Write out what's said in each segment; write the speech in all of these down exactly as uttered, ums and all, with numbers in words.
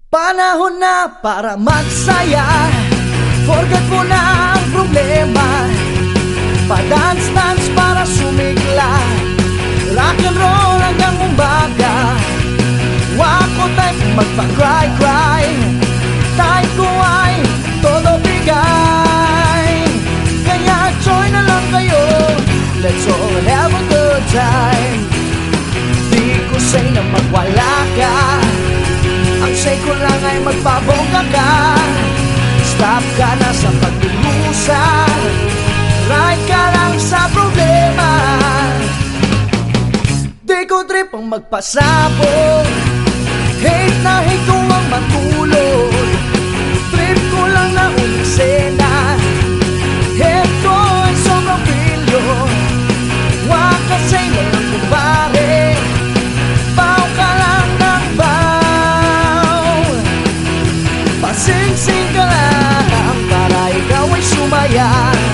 Panahon na para magsaya, forget mo na ang problema. Pa-dance-dance para sumigla, rock and roll hanggang umaga. Wako type magpa-cry-cry, type ko ay todo bigay. Kaya join na lang kayo, let's all have a good time. Di ko say na magwala ka, ang say ko lang ay magpabongga ka. Stop ka na sa pagdurusa, right ka lang sa problema. Di ko trip ang magpasabog, hate na hate ko ang matulog. Trip ko lang na umisena, head ko ay sobrang brilyo. Wakasay na lang kumbare, baw ka lang ng baw. Pasing-sing ka lang para ikaw ay sumaya.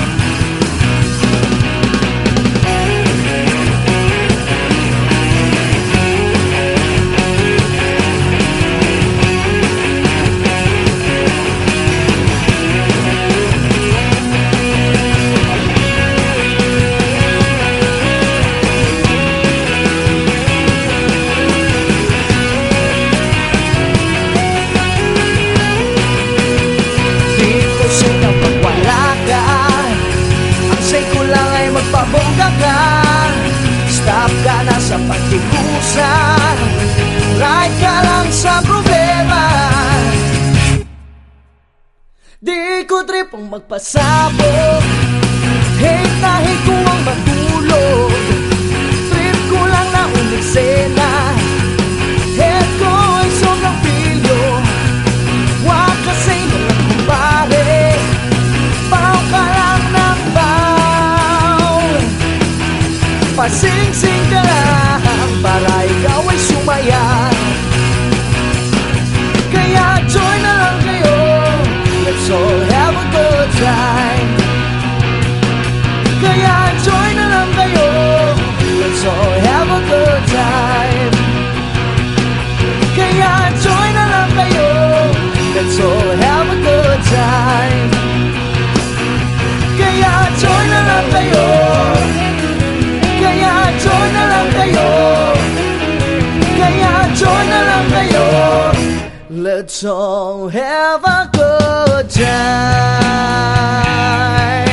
Magpabongga ka, stop ka na sa pagtikusa, right ka lang sa problema. Di ko trip ang magpasabog, hate na hate ko ang matulog. Trip ko lang na umisena, head ko ay sobrang brilyo. Wakasay na lang kumpare, baw ka lang ng baw. Pasing-sing ka lang para ikaw ay sumaya. Kaya join na lang kayo, let's all have a good time. Kaya join na lang kayo, let's all have a good time. Kaya join na lang kayo, let's all have a good time. Kaya join na lang kayo, kaya join na lang kayo, kaya join na lang kayo, let's all have a good time.